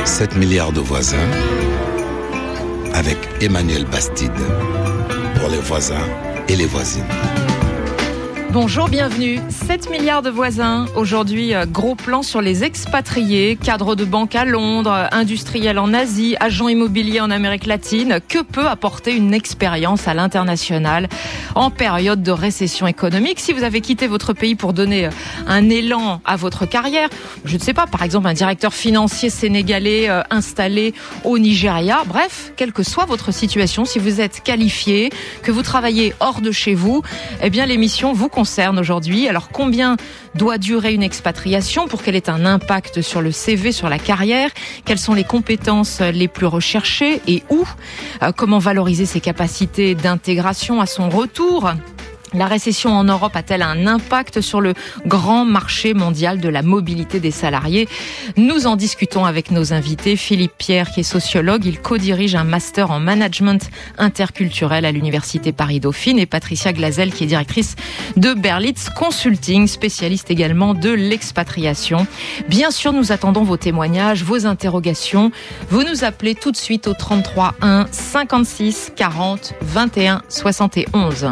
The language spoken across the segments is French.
7 milliards de voisins avec Emmanuel Bastide pour les voisins et les voisines. Bonjour, bienvenue. 7 milliards de voisins. Aujourd'hui, gros plan sur les expatriés, cadres de banque à Londres, industriels en Asie, agents immobiliers en Amérique latine. Que peut apporter une expérience à l'international en période de récession économique? Si vous avez quitté votre pays pour donner un élan à votre carrière, je ne sais pas, par exemple un directeur financier sénégalais installé au Nigeria, bref, quelle que soit votre situation, si vous êtes qualifié, que vous travaillez hors de chez vous, eh bien l'émission vous concerne aujourd'hui. Alors combien doit durer une expatriation pour qu'elle ait un impact sur le CV, sur la carrière? Quelles sont les compétences les plus recherchées et où? Comment valoriser ses capacités d'intégration à son retour? La récession en Europe a-t-elle un impact sur le grand marché mondial de la mobilité des salariés? Nous en discutons avec nos invités. Philippe Pierre, qui est sociologue, il co-dirige un master en management interculturel à l'université Paris-Dauphine, et Patricia Glazel, qui est directrice de Berlitz Consulting, spécialiste également de l'expatriation. Bien sûr, nous attendons vos témoignages, vos interrogations. Vous nous appelez tout de suite au 33 1 56 40 21 71.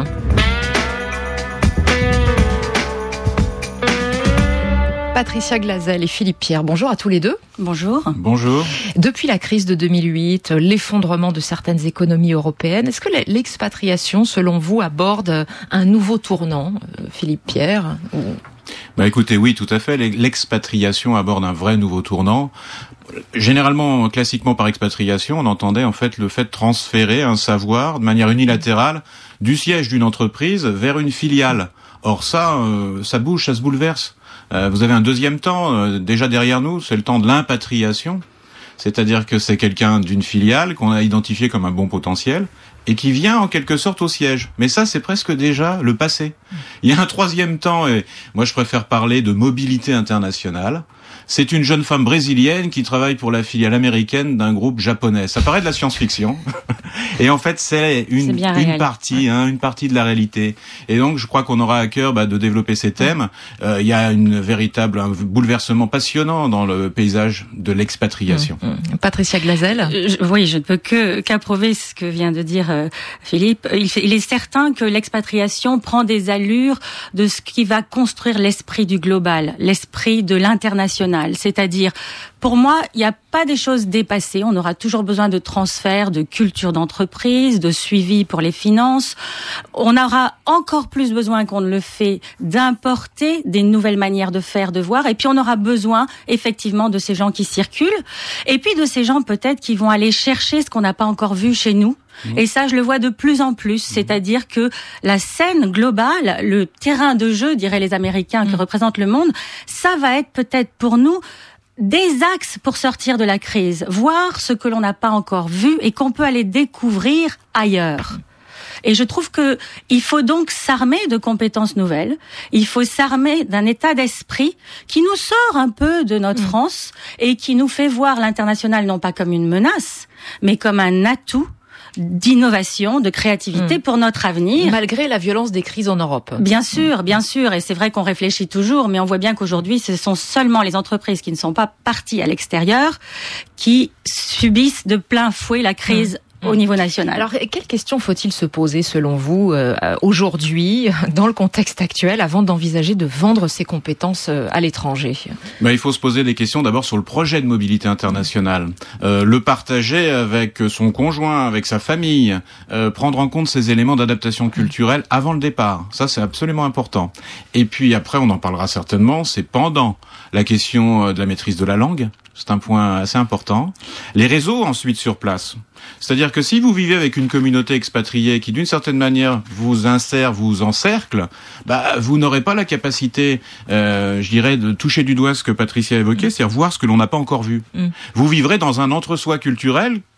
Patricia Glazel et Philippe Pierre, bonjour à tous les deux. Bonjour. Bonjour. Depuis la crise de 2008, l'effondrement de certaines économies européennes, est-ce que l'expatriation, selon vous, aborde un nouveau tournant, Philippe Pierre? Écoutez, oui, tout à fait. L'expatriation aborde un vrai nouveau tournant. Généralement, classiquement par expatriation, on entendait en fait le fait de transférer un savoir de manière unilatérale du siège d'une entreprise vers une filiale. Or ça bouge, ça se bouleverse. Vous avez un deuxième temps déjà derrière nous, c'est le temps de l'impatriation, c'est-à-dire que c'est quelqu'un d'une filiale qu'on a identifié comme un bon potentiel et qui vient en quelque sorte au siège. Mais ça, c'est presque déjà le passé. Il y a un troisième temps, et moi je préfère parler de mobilité internationale. C'est une jeune femme brésilienne qui travaille pour la filiale américaine d'un groupe japonais. Ça paraît de la science-fiction. Et en fait, c'est une partie de la réalité. Et donc, je crois qu'on aura à cœur de développer ces thèmes. Il y a un bouleversement passionnant dans le paysage de l'expatriation. Patricia Glazel. Oui, je ne peux qu'approuver ce que vient de dire Philippe. Il est certain que l'expatriation prend des allures de ce qui va construire l'esprit du global, l'esprit de l'international. C'est-à-dire, pour moi, il n'y a pas des choses dépassées. On aura toujours besoin de transfert, de culture d'entreprise, de suivi pour les finances. On aura encore plus besoin qu'on ne le fait d'importer des nouvelles manières de faire, de voir. Et puis, on aura besoin, effectivement, de ces gens qui circulent. Et puis, de ces gens, peut-être, qui vont aller chercher ce qu'on n'a pas encore vu chez nous. Et ça, je le vois de plus en plus. C'est-à-dire que la scène globale, le terrain de jeu, diraient les Américains, qui représentent le monde, ça va être peut-être pour nous des axes pour sortir de la crise, voir ce que l'on n'a pas encore vu et qu'on peut aller découvrir ailleurs. Et je trouve que il faut donc s'armer de compétences nouvelles. Il faut s'armer d'un état d'esprit qui nous sort un peu de notre France et qui nous fait voir l'international non pas comme une menace, mais comme un atout d'innovation, de créativité pour notre avenir. Malgré la violence des crises en Europe. Bien sûr, et c'est vrai qu'on réfléchit toujours, mais on voit bien qu'aujourd'hui, ce sont seulement les entreprises qui ne sont pas parties à l'extérieur qui subissent de plein fouet la crise au niveau national. Alors, quelles questions faut-il se poser, selon vous, aujourd'hui, dans le contexte actuel, avant d'envisager de vendre ses compétences à l'étranger? Il faut se poser des questions d'abord sur le projet de mobilité internationale. Le partager avec son conjoint, avec sa famille, prendre en compte ces éléments d'adaptation culturelle avant le départ. Ça, c'est absolument important. Et puis après, on en parlera certainement, c'est pendant la question de la maîtrise de la langue. C'est un point assez important. Les réseaux ensuite sur place. C'est-à-dire que si vous vivez avec une communauté expatriée qui d'une certaine manière vous insère, vous encercle, vous n'aurez pas la capacité, je dirais, de toucher du doigt ce que Patricia a évoqué, c'est-à-dire voir ce que l'on n'a pas encore vu. Vous vivrez dans un entre-soi culturel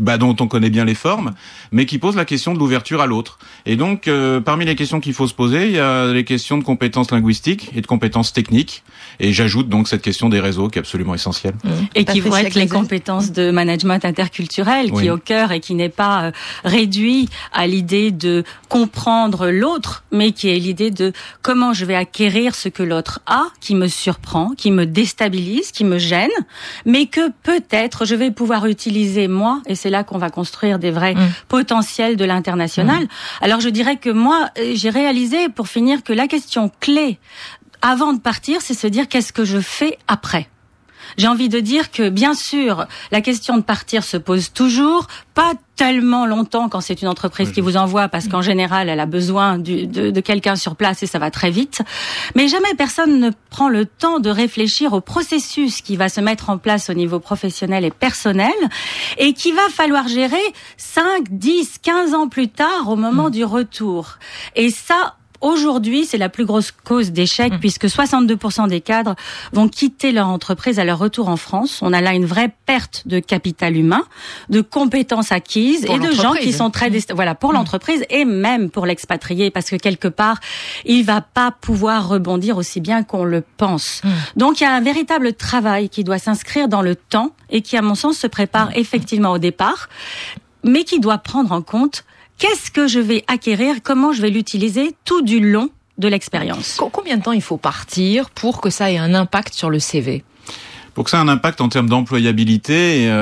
dont on connaît bien les formes, mais qui pose la question de l'ouverture à l'autre. Et donc, parmi les questions qu'il faut se poser, il y a les questions de compétences linguistiques et de compétences techniques. Et j'ajoute donc cette question des réseaux qui est absolument essentielle. Et qui vont être les compétences de management interculturel, qui est au cœur et qui n'est pas réduit à l'idée de comprendre l'autre, mais qui est l'idée de comment je vais acquérir ce que l'autre a, qui me surprend, qui me déstabilise, qui me gêne, mais que peut-être je vais pouvoir utiliser moi, et c'est là qu'on va construire des vrais potentiels de l'international. Alors je dirais que moi, j'ai réalisé, pour finir, que la question clé avant de partir, c'est se dire qu'est-ce que je fais après. J'ai envie de dire que, bien sûr, la question de partir se pose toujours, pas tellement longtemps quand c'est une entreprise qui vous envoie, parce qu'en général, elle a besoin de quelqu'un sur place et ça va très vite. Mais jamais personne ne prend le temps de réfléchir au processus qui va se mettre en place au niveau professionnel et personnel et qui va falloir gérer 5, 10, 15 ans plus tard au moment du retour. Et ça, aujourd'hui, c'est la plus grosse cause d'échec puisque 62% des cadres vont quitter leur entreprise à leur retour en France. On a là une vraie perte de capital humain, de compétences acquises et de gens qui sont très pour l'entreprise et même pour l'expatrié parce que quelque part, il va pas pouvoir rebondir aussi bien qu'on le pense. Donc il y a un véritable travail qui doit s'inscrire dans le temps et qui à mon sens se prépare effectivement au départ, mais qui doit prendre en compte qu'est-ce que je vais acquérir, comment je vais l'utiliser tout du long de l'expérience. Combien de temps il faut partir pour que ça ait un impact sur le CV ? Pour que ça ait un impact en termes d'employabilité,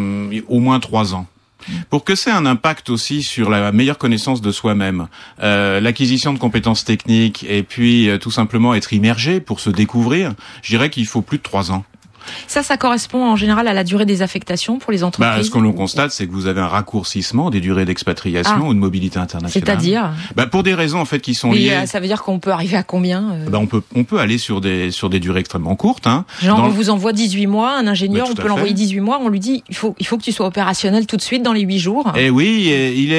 au moins 3 ans. Pour que ça ait un impact aussi sur la meilleure connaissance de soi-même, l'acquisition de compétences techniques et puis tout simplement être immergé pour se découvrir, je dirais qu'il faut plus de 3 ans. Ça correspond en général à la durée des affectations pour les entreprises. Ce que l'on constate, c'est que vous avez un raccourcissement des durées d'expatriation ou de mobilité internationale. C'est-à-dire pour des raisons en fait qui sont liées. Ça veut dire qu'on peut arriver à combien on peut aller sur des durées extrêmement courtes. Genre on vous envoie 18 mois, un ingénieur, on peut l'envoyer 18 mois, on lui dit il faut que tu sois opérationnel tout de suite dans les 8 jours. Et oui,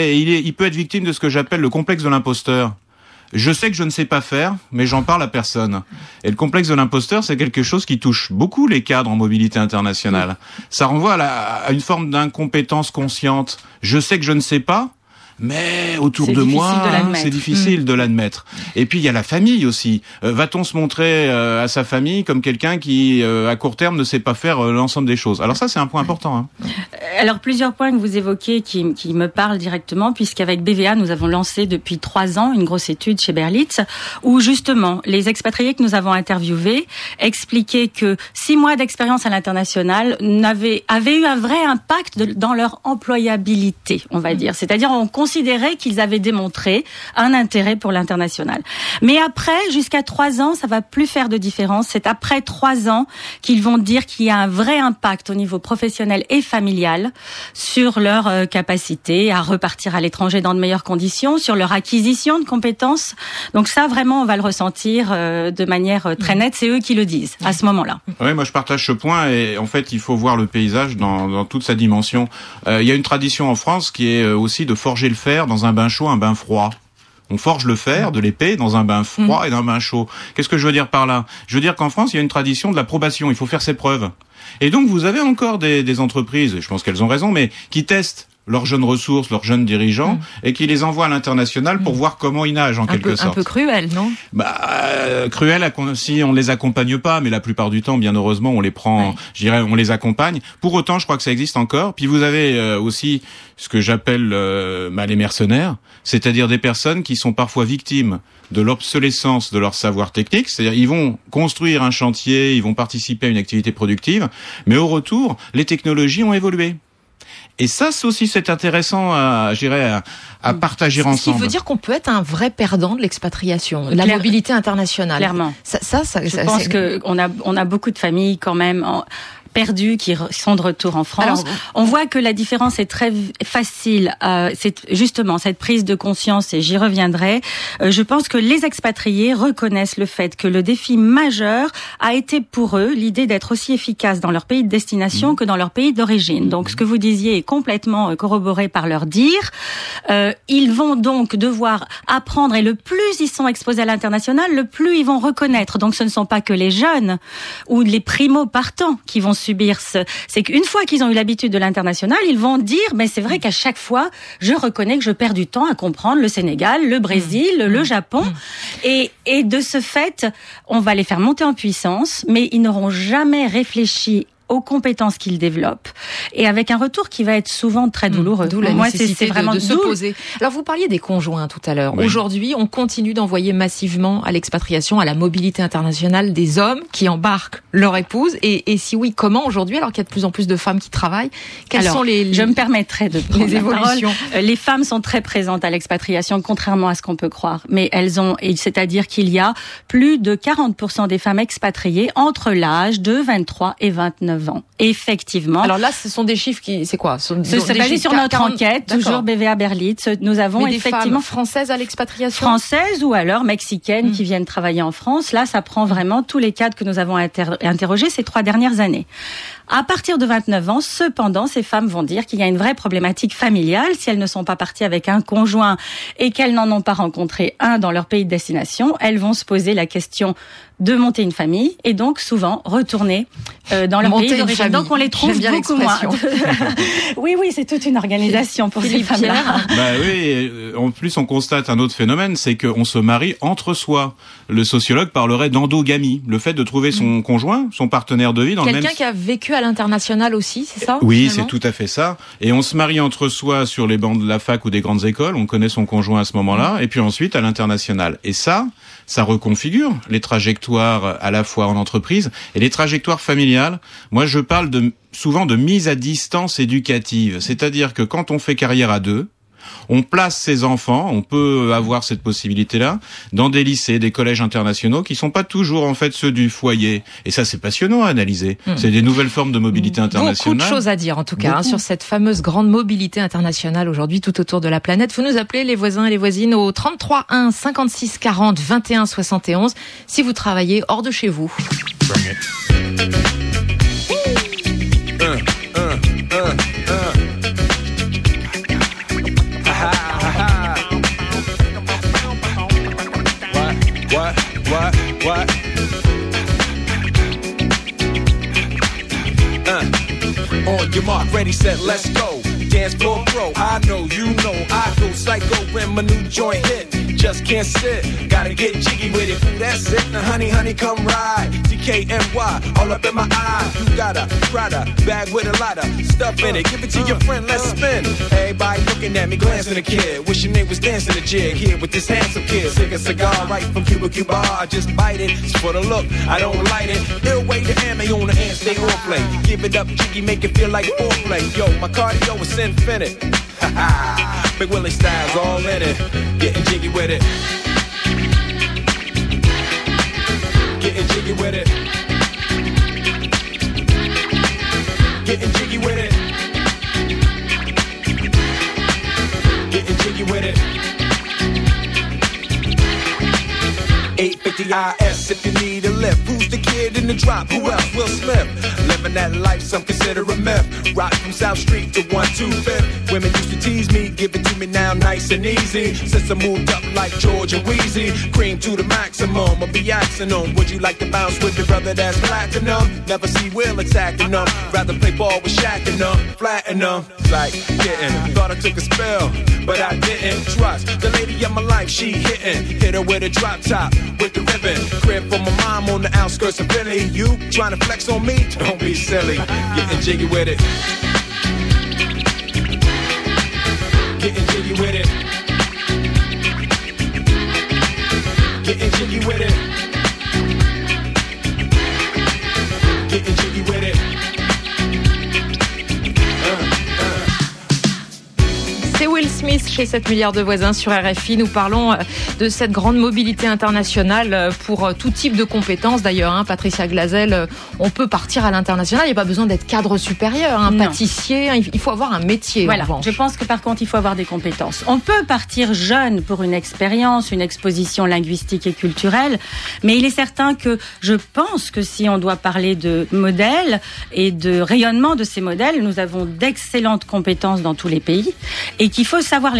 il peut être victime de ce que j'appelle le complexe de l'imposteur. Je sais que je ne sais pas faire, mais j'en parle à personne. Et le complexe de l'imposteur, c'est quelque chose qui touche beaucoup les cadres en mobilité internationale. Ça renvoie à une forme d'incompétence consciente. Je sais que je ne sais pas, mais autour de moi, c'est difficile de l'admettre. Et puis il y a la famille aussi. Va-t-on se montrer à sa famille comme quelqu'un qui, à court terme, ne sait pas faire l'ensemble des choses ? Alors ça, c'est un point important. Alors plusieurs points que vous évoquez qui me parlent directement, puisqu'avec BVA, nous avons lancé depuis 3 ans une grosse étude chez Berlitz, où justement les expatriés que nous avons interviewés expliquaient que 6 mois d'expérience à l'international avaient eu un vrai impact dans leur employabilité, on va dire. C'est-à-dire on considérait qu'ils avaient démontré un intérêt pour l'international. Mais après, jusqu'à 3 ans, ça va plus faire de différence. C'est après 3 ans qu'ils vont dire qu'il y a un vrai impact au niveau professionnel et familial sur leur capacité à repartir à l'étranger dans de meilleures conditions, sur leur acquisition de compétences. Donc ça, vraiment, on va le ressentir de manière très nette. C'est eux qui le disent à ce moment-là. Oui, moi je partage ce point et en fait, il faut voir le paysage dans toute sa dimension. Il y a une tradition en France qui est aussi de forger le fer dans un bain chaud, un bain froid. On forge le fer de l'épée dans un bain froid et dans un bain chaud. Qu'est-ce que je veux dire par là ? Je veux dire qu'en France, il y a une tradition de la probation. Il faut faire ses preuves. Et donc, vous avez encore des entreprises, et je pense qu'elles ont raison, mais qui testent leurs jeunes ressources, leurs jeunes dirigeants, et qui les envoient à l'international pour voir comment ils nagent, en quelque sorte. Un peu cruel, non ? Cruel si on les accompagne pas, mais la plupart du temps, bien heureusement, on les prend, je dirais, on les accompagne. Pour autant, je crois que ça existe encore. Puis vous avez aussi ce que j'appelle les mercenaires, c'est-à-dire des personnes qui sont parfois victimes de l'obsolescence de leur savoir technique, c'est-à-dire ils vont construire un chantier, ils vont participer à une activité productive, mais au retour, les technologies ont évolué. Et ça, c'est intéressant à partager ensemble. Ce qui veut dire qu'on peut être un vrai perdant de l'expatriation, de la mobilité internationale. Clairement. Je pense qu'on a beaucoup de familles quand même perdus qui sont de retour en France. Alors, on voit que la différence est très facile. C'est justement cette prise de conscience, et j'y reviendrai. Je pense que les expatriés reconnaissent le fait que le défi majeur a été pour eux l'idée d'être aussi efficaces dans leur pays de destination que dans leur pays d'origine. Donc, ce que vous disiez est complètement corroboré par leur dire. Ils vont donc devoir apprendre, et le plus ils sont exposés à l'international, le plus ils vont reconnaître. Donc, ce ne sont pas que les jeunes ou les primo-partants qui vont subir c'est qu'une fois qu'ils ont eu l'habitude de l'international, ils vont dire, mais c'est vrai qu'à chaque fois, je reconnais que je perds du temps à comprendre le Sénégal, le Brésil, le Japon. Et de ce fait, on va les faire monter en puissance, mais ils n'auront jamais réfléchi aux compétences qu'ils développent et avec un retour qui va être souvent très douloureux. D'où la nécessité de se poser. Alors vous parliez des conjoints tout à l'heure. Oui. Aujourd'hui, on continue d'envoyer massivement à l'expatriation, à la mobilité internationale des hommes qui embarquent leur épouse. Et si oui, comment aujourd'hui, alors qu'il y a de plus en plus de femmes qui travaillent, je me permettrai de prendre les évolutions. Les femmes sont très présentes à l'expatriation, contrairement à ce qu'on peut croire. Mais c'est-à-dire qu'il y a plus de 40% des femmes expatriées entre l'âge de 23 et 29 ans. Effectivement. Alors là, ce sont des chiffres c'est quoi? C'est basé sur notre enquête, toujours BVA Berlitz. Nous avons effectivement des femmes françaises à l'expatriation? Françaises ou alors mexicaines qui viennent travailler en France. Là, ça prend vraiment tous les cadres que nous avons interrogés ces 3 dernières années. À partir de 29 ans, cependant, ces femmes vont dire qu'il y a une vraie problématique familiale. Si elles ne sont pas parties avec un conjoint et qu'elles n'en ont pas rencontré un dans leur pays de destination, elles vont se poser la question de monter une famille et donc souvent retourner dans leur pays d'origine. Donc on les trouve beaucoup moins. Oui, c'est toute une organisation pour ces femmes-là. Oui, en plus on constate un autre phénomène, c'est qu'on se marie entre soi. Le sociologue parlerait d'endogamie, le fait de trouver son conjoint, son partenaire de vie dans le même... Quelqu'un qui a vécu à l'international aussi, c'est ça? Oui, c'est tout à fait ça. Et on se marie entre soi sur les bancs de la fac ou des grandes écoles, on connaît son conjoint à ce moment-là, et puis ensuite à l'international. Et ça reconfigure les trajectoires à la fois en entreprise et les trajectoires familiales. Moi, je parle souvent de mise à distance éducative. C'est-à-dire que quand on fait carrière à deux, on place ses enfants, on peut avoir cette possibilité-là, dans des lycées, des collèges internationaux qui sont pas toujours en fait ceux du foyer. Et ça, c'est passionnant à analyser. C'est des nouvelles formes de mobilité internationale. Beaucoup de choses à dire en tout cas sur cette fameuse grande mobilité internationale aujourd'hui tout autour de la planète. Vous nous appelez les voisins et les voisines au 33 1 56 40 21 71 si vous travaillez hors de chez vous. What? On your mark, ready, set, let's go. Dance floor pro, I know, you know, I go psycho when my new joint hit. Just can't sit, gotta get jiggy with it. Ooh, that's it, now honey, come ride. DKNY, all up in my eye. You got a Prada bag with a lot of stuff in it. Give it to your friend, let's spin. Everybody looking at me, glancing a kid. Wishing they was dancing a jig here with this handsome kid. Sick a cigar right from Cuba. I just bite it, it's for the look, I don't light it. Ill way to ammo on the hand, stay on play. Give it up, jiggy, make it feel like foreplay. Yo, my cardio is infinite. Big Willie style's all in it. Getting jiggy with it. Getting jiggy with it. Getting jiggy with it. Getting jiggy with it. 850 IS if you need a lift. Who's the kid in the drop? Who else? Will Smith. Living that life, some consider a myth. Rock from South Street to 125th. Women used to tease me, give it to me now nice and easy. Since I moved up like George and Wheezy, cream to the maximum. I'll be asking them, would you like to bounce with your brother that's platinum? Never see Will attacking them. Rather play ball with Shaq and them, flatten them. Like getting, thought I took a spell, but I didn't. Trust the lady of my life, she hitting. Hit her with a drop top. With the ribbon, crib for my mom on the outskirts of Philly. You trying to flex on me? Don't be silly. Getting jiggy with it. Getting jiggy with it. Getting jiggy with it. Getting jiggy with it. C'est Will Smith chez 7 milliards de voisins sur RFI. Nous parlons de cette grande mobilité internationale pour tout type de compétences. D'ailleurs, Patricia Glazel, on peut partir à l'international. Il n'y a pas besoin d'être cadre supérieur, pâtissier. Il faut avoir un métier. Voilà. Je pense que par contre, il faut avoir des compétences. On peut partir jeune pour une expérience, une exposition linguistique et culturelle. Mais il est certain que je pense que si on doit parler de modèles et de rayonnement de ces modèles, nous avons d'excellentes compétences dans tous les pays et qu'il faut savoir les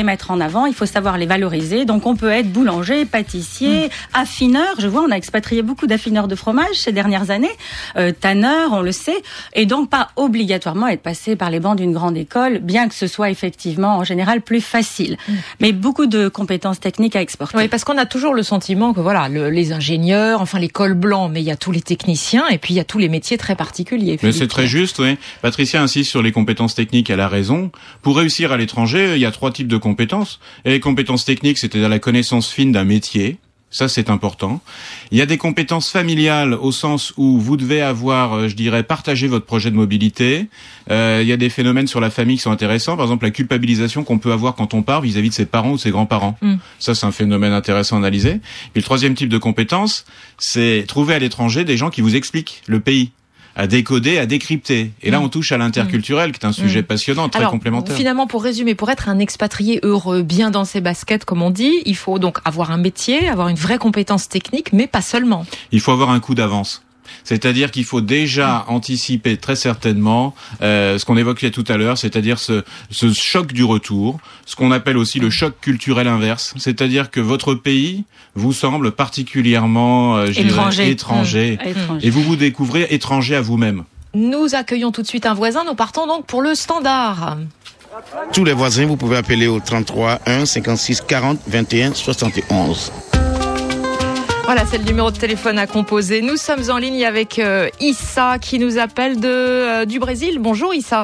mettre en avant, il faut savoir les valoriser. Donc on peut être boulanger, pâtissier, affineur. Je vois, on a expatrié beaucoup d'affineurs de fromage ces dernières années, tanneur, on le sait, et donc pas obligatoirement être passé par les bancs d'une grande école, bien que ce soit effectivement en général plus facile. Mais beaucoup de compétences techniques à exporter. Oui, parce qu'on a toujours le sentiment que voilà, les ingénieurs, enfin les cols blancs, mais il y a tous les techniciens et puis il y a tous les métiers très particuliers. Mais c'est très juste, oui. Patricia insiste sur les compétences techniques, elle a raison. Pour réussir à l'étranger, il y a 3 types de compétences. Et les compétences techniques, c'est-à-dire la connaissance fine d'un métier. Ça, c'est important. Il y a des compétences familiales au sens où vous devez avoir, je dirais, partagé votre projet de mobilité. Il y a des phénomènes sur la famille qui sont intéressants. Par exemple, la culpabilisation qu'on peut avoir quand on part vis-à-vis de ses parents ou de ses grands-parents. Ça, c'est un phénomène intéressant à analyser. Puis le 3e type de compétence, c'est trouver à l'étranger des gens qui vous expliquent le pays, à décoder, à décrypter. Et là, on touche à l'interculturel, qui est un sujet passionnant, très complémentaire. Finalement, pour résumer, pour être un expatrié heureux, bien dans ses baskets, comme on dit, il faut donc avoir un métier, avoir une vraie compétence technique, mais pas seulement. Il faut avoir un coup d'avance. C'est-à-dire qu'il faut déjà anticiper très certainement ce qu'on évoquait tout à l'heure, c'est-à-dire ce choc du retour, ce qu'on appelle aussi le choc culturel inverse, c'est-à-dire que votre pays vous semble particulièrement étranger. Et vous découvrez étranger à vous-même. Nous accueillons tout de suite un voisin, nous partons donc pour le standard. Tous les voisins, vous pouvez appeler au 33 1 56 40 21 71. Voilà, c'est le numéro de téléphone à composer. Nous sommes en ligne avec Issa qui nous appelle du Brésil. Bonjour Issa.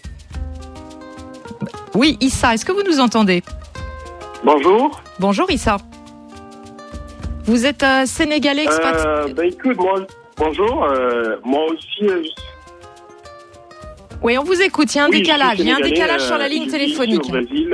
Oui, Issa, est-ce que vous nous entendez ? Bonjour. Bonjour Issa. Vous êtes sénégalais expat. Écoute, bonjour. Moi aussi. Oui, on vous écoute. Il y a un décalage. Il y a un décalage sur la ligne téléphonique. Au Brésil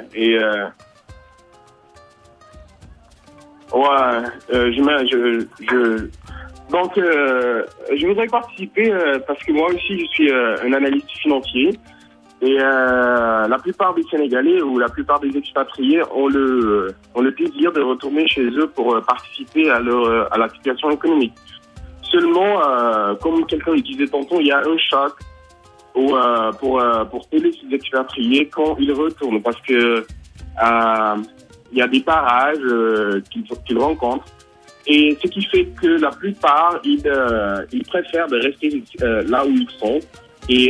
Donc, je voudrais participer parce que moi aussi, je suis un analyste financier. Et la plupart des Sénégalais ou la plupart des expatriés ont le désir de retourner chez eux pour participer à la situation économique. Seulement, comme quelqu'un le disait tantôt, il y a un choc pour aider ces expatriés quand ils retournent, parce que il y a des barrages qu'ils rencontrent, et ce qui fait que la plupart ils préfèrent de rester là où ils sont et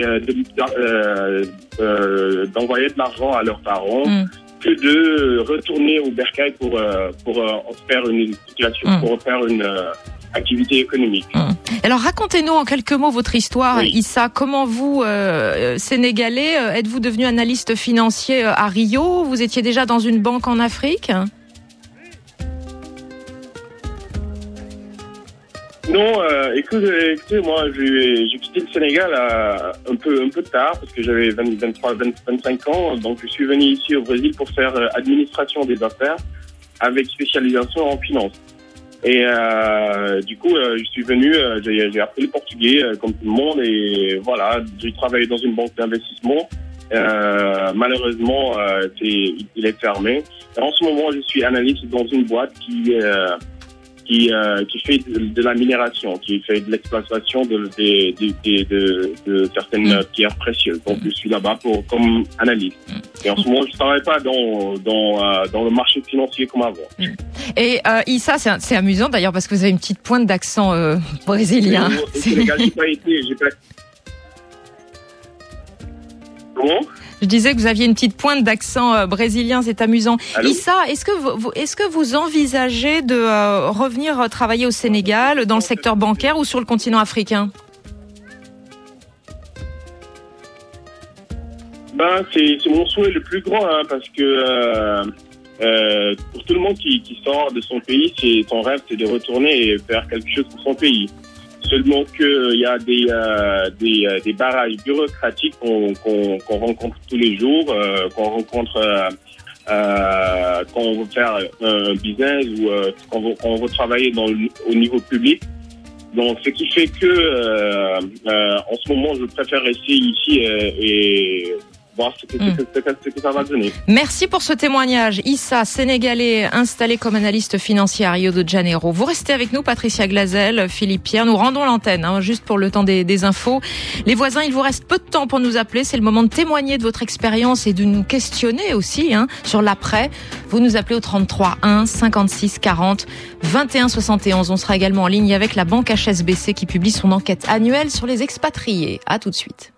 d'envoyer de l'argent à leurs parents que de retourner au bercail pour faire une situation, pour faire une activité économique. Alors racontez-nous en quelques mots votre histoire, Issa. Comment vous, Sénégalais, êtes-vous devenu analyste financier à Rio ? Vous étiez déjà dans une banque en Afrique ? Non, écoutez, moi j'ai quitté le Sénégal un peu tard parce que j'avais 25 ans, donc je suis venu ici au Brésil pour faire administration des affaires avec spécialisation en finance. Et du coup, je suis venu, j'ai appris le portugais comme tout le monde, et voilà, j'ai travaillé dans une banque d'investissement. Malheureusement, il est fermé. Et en ce moment, je suis analyste dans une boîte qui fait de la minération, qui fait de l'exploitation de certaines pierres précieuses. Donc, je suis là-bas comme analyste. Et en ce moment, je ne travaille pas dans le marché financier comme avant. Et Issa, c'est amusant d'ailleurs parce que vous avez une petite pointe d'accent brésilien. Au Sénégal, j'ai pas été. Comment ? Je disais que vous aviez une petite pointe d'accent brésilien, c'est amusant. Allô ? Issa, est-ce que vous envisagez de revenir travailler au Sénégal, dans le secteur bancaire ou sur le continent africain ? C'est mon souhait le plus grand, parce que pour tout le monde qui sort de son pays, son rêve, c'est de retourner et faire quelque chose pour son pays. Seulement qu'il y a des barrages bureaucratiques qu'on rencontre tous les jours, qu'on rencontre quand on veut faire un business ou quand on veut travailler au niveau public. Donc, ce qui fait que en ce moment, je préfère rester ici et voir ce que ça va donner. Merci pour ce témoignage. Issa, sénégalais, installé comme analyste financier à Rio de Janeiro. Vous restez avec nous, Patricia Glazel, Philippe Pierre. Nous rendons l'antenne, juste pour le temps des infos. Les voisins, il vous reste peu de temps pour nous appeler. C'est le moment de témoigner de votre expérience et de nous questionner aussi sur l'après. Vous nous appelez au 33 1 56 40 21 71. On sera également en ligne avec la banque HSBC qui publie son enquête annuelle sur les expatriés. À tout de suite.